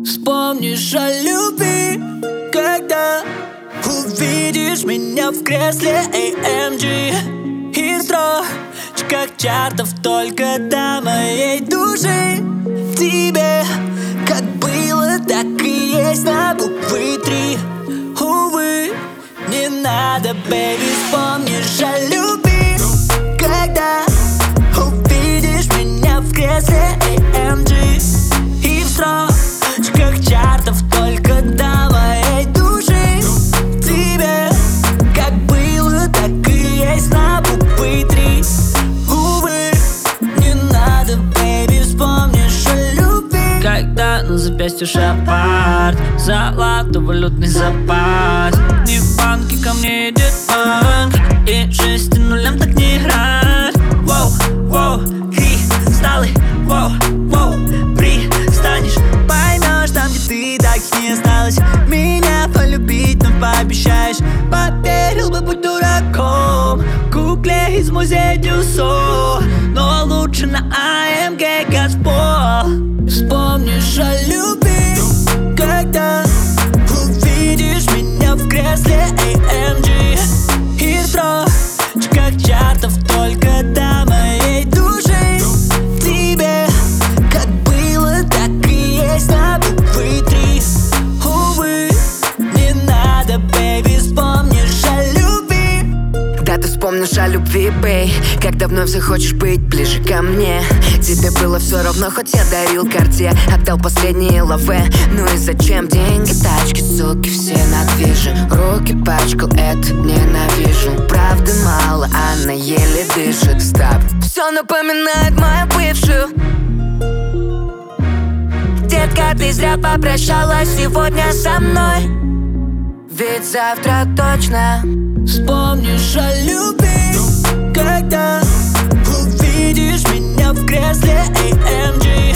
Вспомнишь о любви, когда увидишь меня в кресле AMG. И строчка чартов только до моей души. В тебе как было, так и есть на буквы 3. Увы, не надо, бэйби, вспомнишь о любви, когда увидишь меня в кресле AMG. И в строчках чартов только до моей души. В тебе как было, так и есть на буквы 3. Увы, не надо, бэйби, вспомнишь о любви, когда на запястье шапард, золотой валютный запас. Не в банке ко мне идет банк, и 6 нулям так не играть. Воу, воу, кристаллы, воу, воу, пристанешь, поймешь там, где ты так и не осталась. Меня полюбить, но пообещаешь. Поверил бы, будь дураком, кукле из музея Дюссо, но лучше на AMG Газпол. вспомнишь о любви, когда увидишь меня в кресле AMG. И в строчках чартов только до моей души. В тебе как было, так и есть на буквы 3. Увы, не надо, бэйби, вспомнишь о любви. Да, ты вспомнишь о любви, бэй, когда вновь захочешь быть ближе ко мне. Тебе было все равно, хоть я дарил карте, отдал последние лаве. Ну и зачем деньги, тачки, суки, все на движе. Руки пачкал, это ненавижу. Правды мало, она еле дышит. Стоп, все напоминает мою бывшую. Детка, ты зря попрощалась сегодня со мной, ведь завтра точно Вспомнишь о любви, когда увидишь меня в кресле AMG.